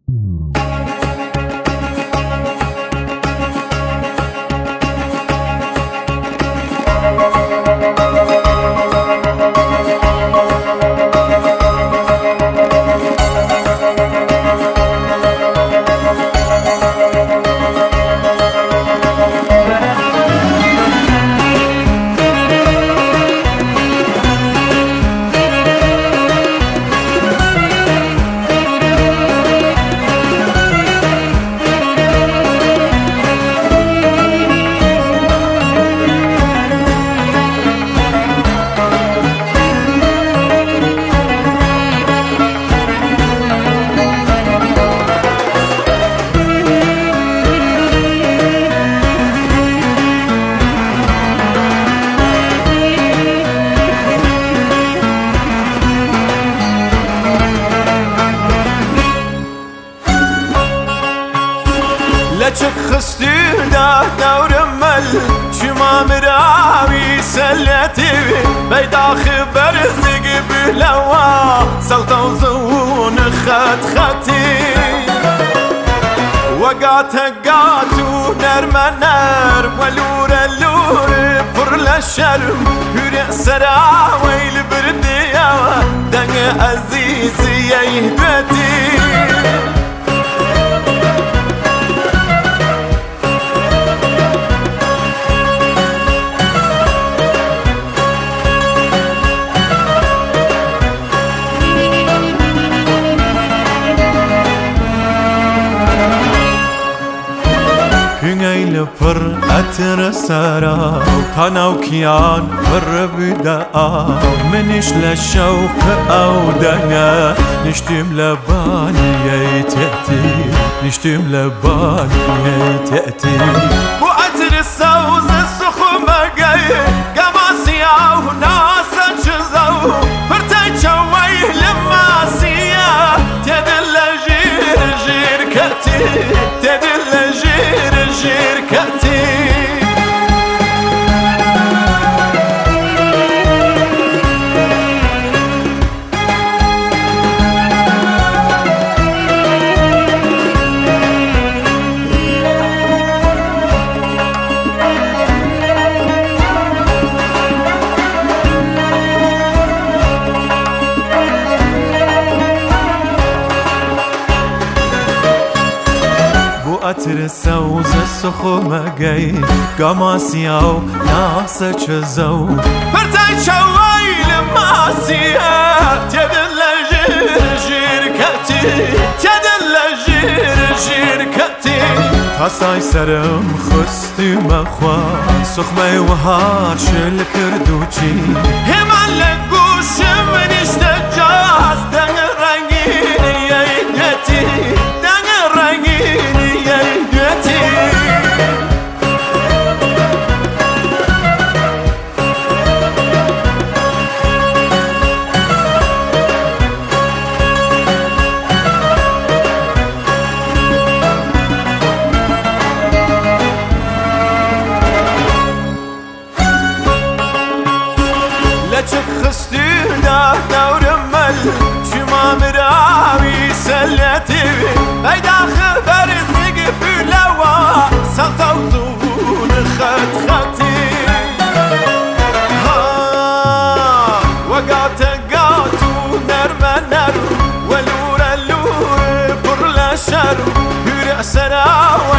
لچك خستينا دور مل شما مراوي سلتي بيدا خبر زق بلوا سلطة وزون خط خطي وقات هقاتو نرمى نر ولور اللور بر للشرم هرع سراوي البردية دنق عزيزي يهدتي پر اتر سرا تناو کیان پر بدا منش لشوق او دنا نشتم لباني تأتي نشتم لباني تأتي بو اتر السوز السخمة جاي قماسيا وناس جزو فرتاي شوي لما سيا تدل جير جير كتي تدل جير جير كتي اتر السوز السخمة جاي قماسيا وناسا جزو فرتاي شوي لما سيا تدل جير جير كتي تدل جير جير كتي تاساي سرم خستي مخوان سخمة وهار شل كردوچي همان لقوش من اشتجاز دن رنگين يدتي دن رنگين لچك خستينا دور مل شما مراوي سلتي بيدا خبر زق بلوا سلطة وزون خط خطي وقات قاتو نرمى نر ولور اللور بر لشر هرع سراوي